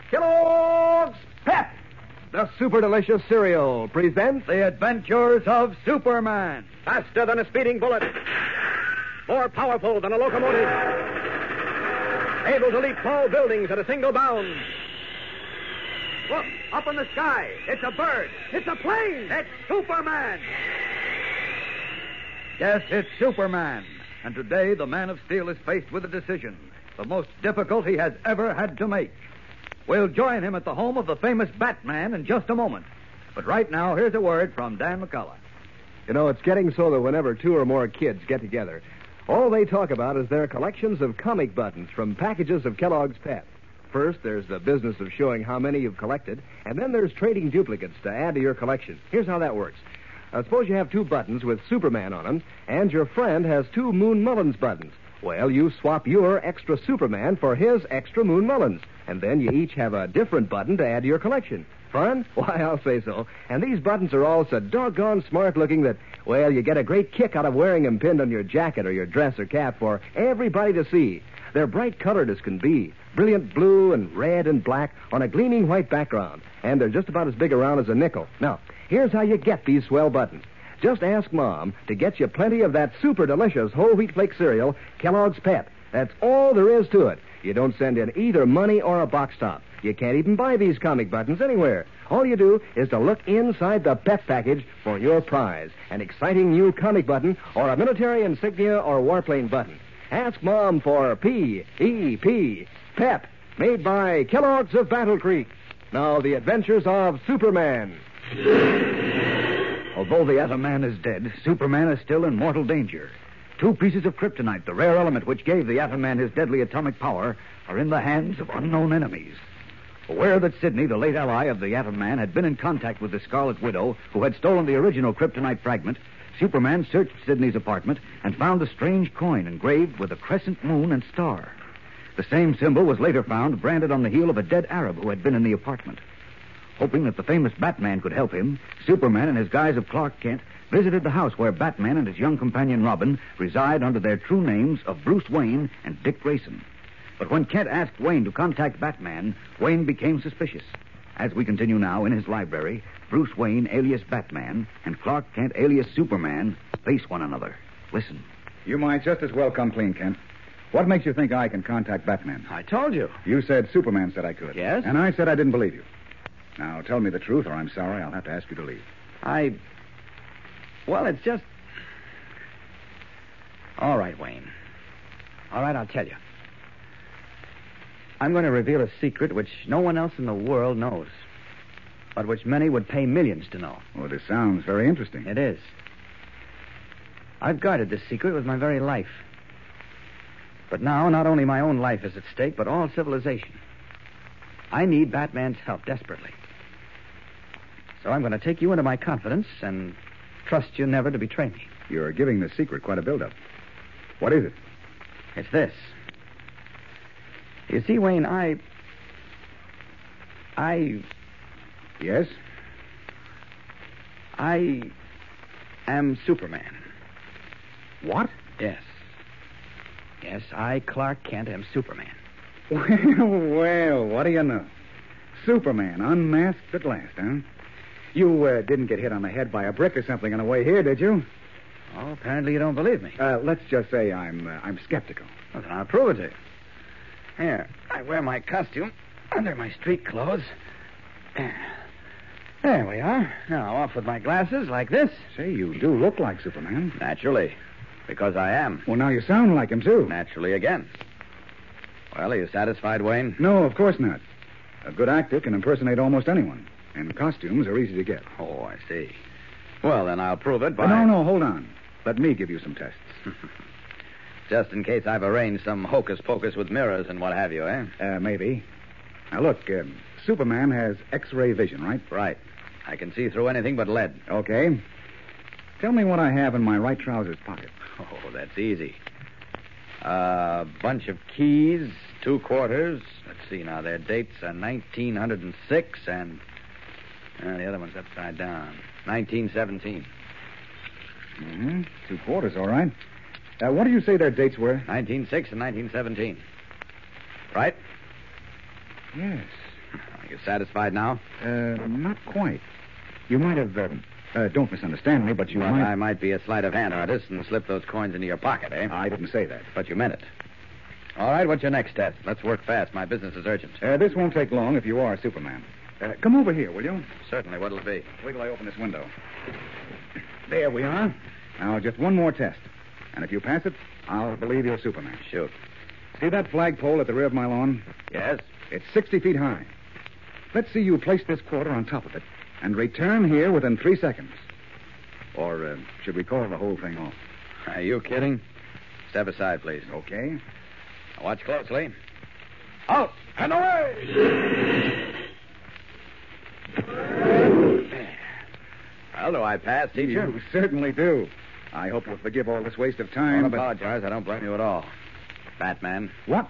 Kellogg's Pep, the super delicious cereal, presents the adventures of Superman. Faster than a speeding bullet. More powerful than a locomotive. Able to leap tall buildings at a single bound. Look, up in the sky. It's a bird. It's a plane. It's Superman. Yes, it's Superman. And today, the Man of Steel is faced with a decision, the most difficult he has ever had to make. We'll join him at the home of the famous Batman in just a moment. But right now, here's a word from Dan McCullough. You know, it's getting so that whenever two or more kids get together, all they talk about is their collections of comic buttons from packages of Kellogg's Pep. First, there's the business of showing how many you've collected, and then there's trading duplicates to add to your collection. Here's how that works. Suppose you have two buttons with Superman on them, and your friend has two Moon Mullins buttons. Well, you swap your extra Superman for his extra Moon Mullins, and then you each have a different button to add to your collection. Fun? Why, I'll say so. And these buttons are all so doggone smart-looking that, well, you get a great kick out of wearing them pinned on your jacket or your dress or cap for everybody to see. They're bright-colored as can be, brilliant blue and red and black on a gleaming white background, and they're just about as big around as a nickel. Now, here's how you get these swell buttons. Just ask Mom to get you plenty of that super delicious whole wheat flake cereal, Kellogg's Pep. That's all there is to it. You don't send in either money or a box top. You can't even buy these comic buttons anywhere. All you do is to look inside the Pep package for your prize, an exciting new comic button or a military insignia or warplane button. Ask Mom for P-E-P, Pep, made by Kellogg's of Battle Creek. Now, the adventures of Superman. Although the Atom Man is dead, Superman is still in mortal danger. Two pieces of kryptonite, the rare element which gave the Atom Man his deadly atomic power, are in the hands of unknown enemies. Aware that Sidney, the late ally of the Atom Man, had been in contact with the Scarlet Widow, who had stolen the original kryptonite fragment, Superman searched Sidney's apartment and found a strange coin engraved with a crescent moon and star. The same symbol was later found branded on the heel of a dead Arab who had been in the apartment. Hoping that the famous Batman could help him, Superman, in his guise of Clark Kent, visited the house where Batman and his young companion Robin reside under their true names of Bruce Wayne and Dick Grayson. But when Kent asked Wayne to contact Batman, Wayne became suspicious. As we continue now in his library, Bruce Wayne, alias Batman, and Clark Kent, alias Superman, face one another. Listen. You might just as well come clean, Kent. What makes you think I can contact Batman? I told you. You said Superman said I could. Yes? And I said I didn't believe you. Now, tell me the truth, or I'm sorry, I'll have to ask you to leave. Well, it's just... All right, Wayne. All right, I'll tell you. I'm going to reveal a secret which no one else in the world knows, but which many would pay millions to know. Well, this sounds very interesting. It is. I've guarded this secret with my very life. But now, not only my own life is at stake, but all civilization. I need Batman's help desperately. So I'm going to take you into my confidence and trust you never to betray me. You're giving the secret quite a build-up. What is it? It's this. You see, Wayne, I... Yes? I am Superman. What? Yes. Yes, I, Clark Kent, am Superman. Well, what do you know? Superman, unmasked at last, huh? You didn't get hit on the head by a brick or something on the way here, did you? Oh, apparently you don't believe me. Let's just say I'm skeptical. Well, then I'll prove it to you. Here, I wear my costume under my street clothes. There we are. Now, off with my glasses like this. Say, you do look like Superman. Naturally, because I am. Well, now you sound like him, too. Naturally again. Well, are you satisfied, Wayne? No, of course not. A good actor can impersonate almost anyone, and costumes are easy to get. Oh, I see. Well, then I'll prove it by... No, hold on. Let me give you some tests. Just in case I've arranged some hocus-pocus with mirrors and what have you, eh? Maybe. Now, look, Superman has X-ray vision, right? Right. I can see through anything but lead. Okay. Tell me what I have in my right trousers pocket. Oh, that's easy. A bunch of keys, 2 quarters. Let's see now. Their dates are 1906 and... the other one's upside down. 1917. 2 quarters, all right. What did you say their dates were? 1906 and 1917. Right? Yes. You satisfied now? Not quite. You might have... don't misunderstand me, but you Well, might... I might be a sleight of hand artist and slip those coins into your pocket, eh? I didn't say that. But you meant it. All right, what's your next test? Let's work fast. My business is urgent. This won't take long if you are Superman. Come over here, will you? Certainly. What'll it be? Wait till I open this window. There we are. Now, just one more test. And if you pass it, I'll believe you're Superman. Shoot. See that flagpole at the rear of my lawn? Yes? It's 60 feet high. Let's see you place this quarter on top of it and return here within 3 seconds. Or should we call the whole thing off? Are you kidding? Step aside, please. Okay. Now watch closely. Out and away! Well, do I pass, teacher? You certainly do. I hope you'll forgive all this waste of I time. don't apologize. I don't blame you at all. Batman. What?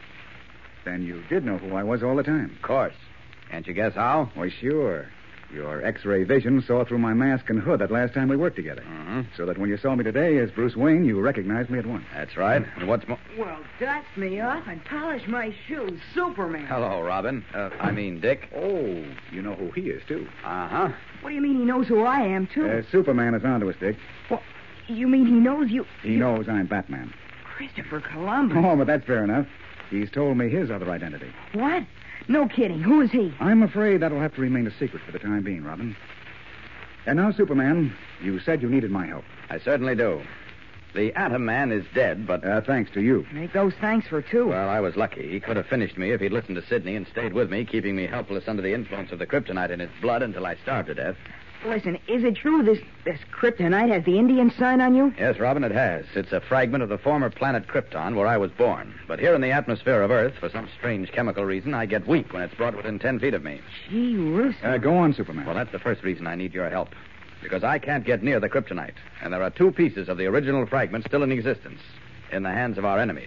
Then you did know who I was all the time. Of course. Can't you guess how? Why, sure. Your X-ray vision saw through my mask and hood that last time we worked together. Mm-hmm. So that when you saw me today as Bruce Wayne, you recognized me at once. That's right. And what's more... Well, dust me off and polish my shoes. Superman. Hello, Robin. Dick. Oh, you know who he is, too. Uh-huh. What do you mean he knows who I am, too? Superman is onto us, Dick. What? You mean he knows you... He knows I'm Batman. Christopher Columbus. Oh, but that's fair enough. He's told me his other identity. What? No kidding. Who is he? I'm afraid that'll have to remain a secret for the time being, Robin. And now, Superman, you said you needed my help. I certainly do. The Atom Man is dead, but... Thanks to you. Make those thanks for two. Well, I was lucky. He could have finished me if he'd listened to Sidney and stayed with me, keeping me helpless under the influence of the kryptonite in his blood until I starved to death. Listen, is it true this kryptonite has the Indian sign on you? Yes, Robin, it has. It's a fragment of the former planet Krypton, where I was born. But here in the atmosphere of Earth, for some strange chemical reason, I get weak when it's brought within 10 feet of me. Gee whiz. Go on, Superman. Well, that's the first reason I need your help. Because I can't get near the kryptonite. And there are 2 pieces of the original fragment still in existence, in the hands of our enemies.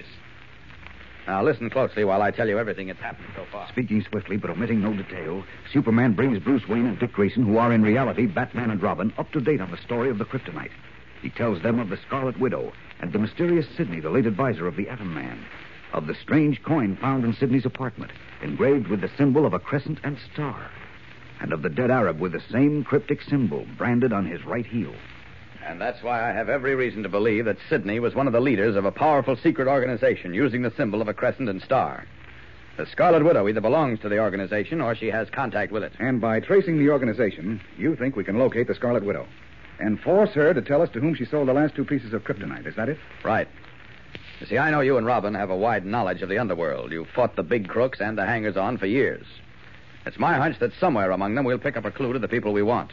Now, listen closely while I tell you everything that's happened so far. Speaking swiftly, but omitting no detail, Superman brings Bruce Wayne and Dick Grayson, who are in reality Batman and Robin, up to date on the story of the kryptonite. He tells them of the Scarlet Widow and the mysterious Sidney, the late advisor of the Atom Man, of the strange coin found in Sidney's apartment, engraved with the symbol of a crescent and star, and of the dead Arab with the same cryptic symbol branded on his right heel. And that's why I have every reason to believe that Sidney was one of the leaders of a powerful secret organization using the symbol of a crescent and star. The Scarlet Widow either belongs to the organization or she has contact with it. And by tracing the organization, you think we can locate the Scarlet Widow and force her to tell us to whom she sold the last 2 pieces of kryptonite. Is that it? Right. You see, I know you and Robin have a wide knowledge of the underworld. You've fought the big crooks and the hangers-on for years. It's my hunch that somewhere among them we'll pick up a clue to the people we want.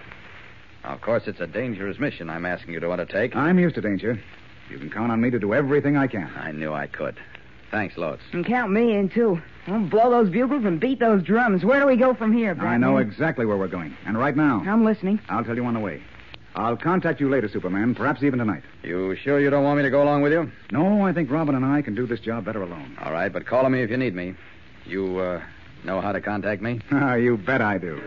Now, of course, it's a dangerous mission I'm asking you to undertake. I'm used to danger. You can count on me to do everything I can. I knew I could. Thanks, Lois. And count me in, too. I'll blow those bugles and beat those drums. Where do we go from here, Batman? I know exactly where we're going. And right now, I'm listening. I'll tell you on the way. I'll contact you later, Superman, perhaps even tonight. You sure you don't want me to go along with you? No, I think Robin and I can do this job better alone. All right, but call on me if you need me. You, know how to contact me? You bet I do.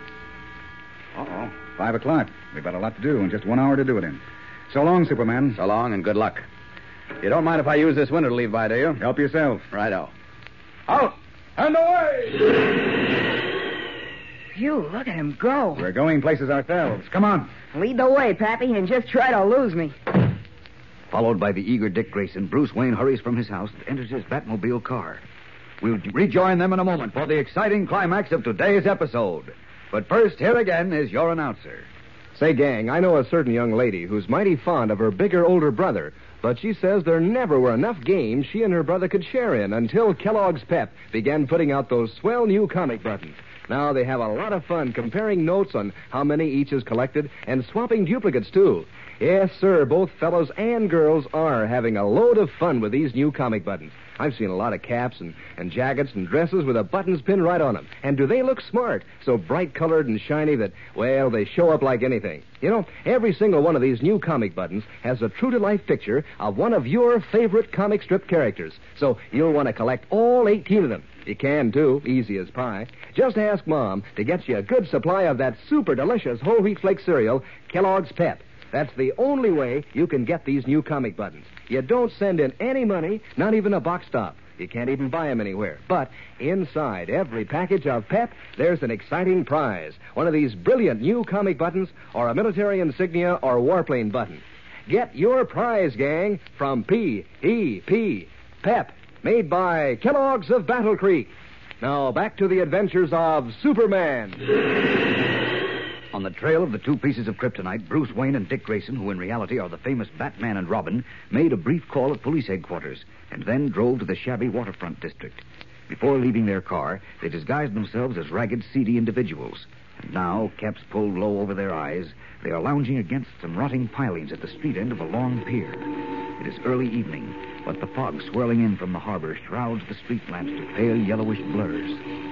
Uh-oh. 5 o'clock. We've got a lot to do and just 1 hour to do it in. So long, Superman. So long and good luck. You don't mind if I use this window to leave by, do you? Help yourself. Righto. Out and away! Phew, look at him go. We're going places ourselves. Come on. Lead the way, Pappy, and just try to lose me. Followed by the eager Dick Grayson, Bruce Wayne hurries from his house and enters his Batmobile car. We'll rejoin them in a moment for the exciting climax of today's episode. But first, here again is your announcer. Say, gang, I know a certain young lady who's mighty fond of her bigger, older brother, but she says there never were enough games she and her brother could share in until Kellogg's Pep began putting out those swell new comic buttons. Now they have a lot of fun comparing notes on how many each is collected and swapping duplicates, too. Yes, sir, both fellows and girls are having a load of fun with these new comic buttons. I've seen a lot of caps and jackets and dresses with the buttons pinned right on them. And do they look smart? So bright-colored and shiny that, well, they show up like anything. You know, every single one of these new comic buttons has a true-to-life picture of one of your favorite comic strip characters. So you'll want to collect all 18 of them. You can, too, easy as pie. Just ask Mom to get you a good supply of that super delicious whole wheat flake cereal, Kellogg's Pep. That's the only way you can get these new comic buttons. You don't send in any money, not even a box stop. You can't even buy them anywhere. But inside every package of Pep, there's an exciting prize. One of these brilliant new comic buttons, or a military insignia or warplane button. Get your prize, gang, from P.E.P. Pep, made by Kellogg's of Battle Creek. Now, back to the adventures of Superman. On the trail of the two pieces of kryptonite, Bruce Wayne and Dick Grayson, who in reality are the famous Batman and Robin, made a brief call at police headquarters and then drove to the shabby waterfront district. Before leaving their car, they disguised themselves as ragged, seedy individuals. And now, caps pulled low over their eyes, they are lounging against some rotting pilings at the street end of a long pier. It is early evening, but the fog swirling in from the harbor shrouds the street lamps to pale yellowish blurs.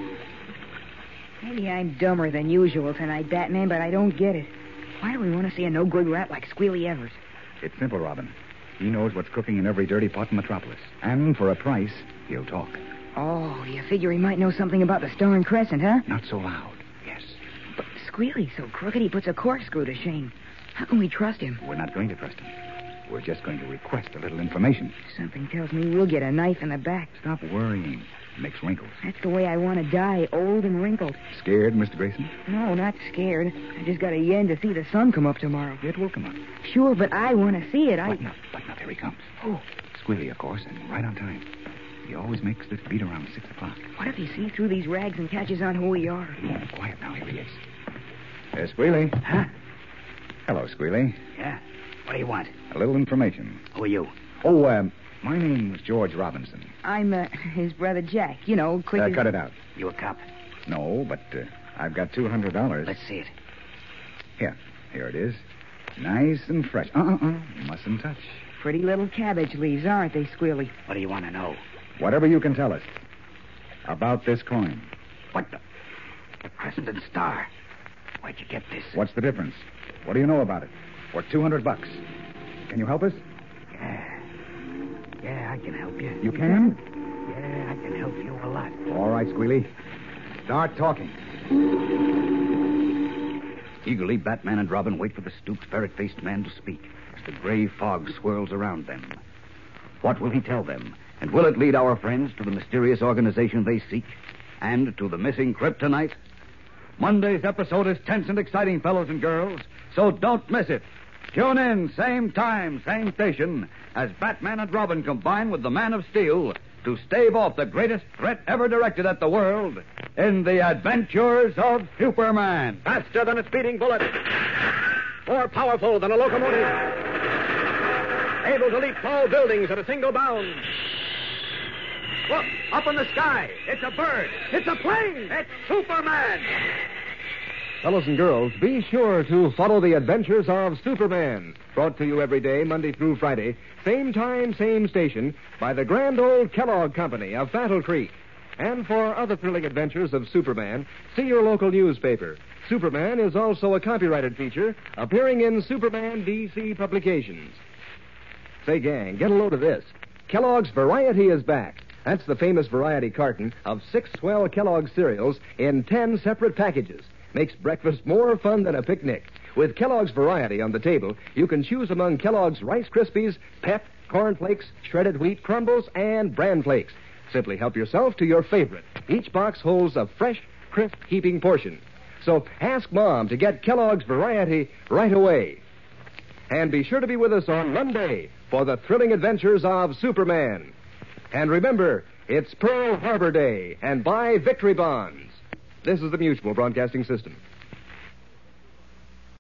Maybe I'm dumber than usual tonight, Batman, but I don't get it. Why do we want to see a no-good rat like Squealy Evers? It's simple, Robin. He knows what's cooking in every dirty pot in Metropolis. And for a price, he'll talk. Oh, you figure he might know something about the Star and Crescent, huh? Not so loud. Yes. But Squealy's so crooked he puts a corkscrew to shame. How can we trust him? We're not going to trust him. We're just going to request a little information. Something tells me we'll get a knife in the back. Stop worrying. It makes wrinkles. That's the way I want to die, old and wrinkled. Scared, Mr. Grayson? No, not scared. I just got a yen to see the sun come up tomorrow. It will come up. Sure, but I want to see it. Button up, here he comes. Oh. Squealy, of course, and right on time. He always makes this beat around 6 o'clock. What if he sees through these rags and catches on who we are? Oh, quiet now, here he is. Squealy. Huh? Hello, Squealy. Yeah? What do you want? A little information. Who are you? Oh, my name's George Robinson. I'm his brother Jack. You know, quick as... Cut it out. You a cop? No, but I've got $200. Let's see it. Here it is. Nice and fresh. You mustn't touch. Pretty little cabbage leaves, aren't they, Squealy? What do you want to know? Whatever you can tell us about this coin. What the Crescent and Star. Where'd you get this? What's the difference? What do you know about it? For $200. Can you help us? Yeah, I can help you. You can? Yeah, I can help you a lot. All right, Squealy. Start talking. Eagerly, Batman and Robin wait for the stooped, ferret-faced man to speak as the gray fog swirls around them. What will he tell them? And will it lead our friends to the mysterious organization they seek? And to the missing kryptonite? Monday's episode is tense and exciting, fellows and girls, so don't miss it. Tune in, same time, same station, as Batman and Robin combine with the Man of Steel to stave off the greatest threat ever directed at the world in the adventures of Superman. Faster than a speeding bullet. More powerful than a locomotive. Able to leap tall buildings at a single bound. Look, up in the sky. It's a bird. It's a plane. It's Superman. Fellows and girls, be sure to follow the adventures of Superman. Brought to you every day, Monday through Friday. Same time, same station, by the grand old Kellogg Company of Battle Creek. And for other thrilling adventures of Superman, see your local newspaper. Superman is also a copyrighted feature appearing in Superman DC publications. Say, gang, get a load of this. Kellogg's Variety is back. That's the famous variety carton of 6 swell Kellogg cereals in 10 separate packages. Makes breakfast more fun than a picnic. With Kellogg's Variety on the table, you can choose among Kellogg's Rice Krispies, Pep, Corn Flakes, Shredded Wheat Crumbles, and Bran Flakes. Simply help yourself to your favorite. Each box holds a fresh, crisp heaping portion. So ask Mom to get Kellogg's Variety right away. And be sure to be with us on Monday for the thrilling adventures of Superman. And remember, it's Pearl Harbor Day, and buy Victory Bonds. This is the Mutual Broadcasting System.